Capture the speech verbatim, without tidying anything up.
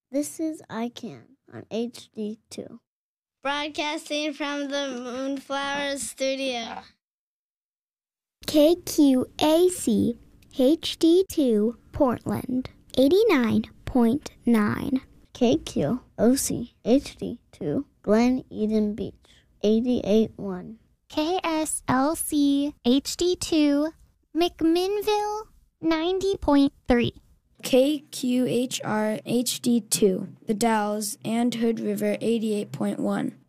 This is I Can on H D two. Broadcasting from the Moonflower Studio. K Q A C H D two Portland, eighty-nine point nine. K Q O C H D two Glen Eden Beach, eighty-eight point one. K S L C H D two McMinnville, ninety point three. K Q H R H D two The Dalles and Hood River, eighty-eight point one.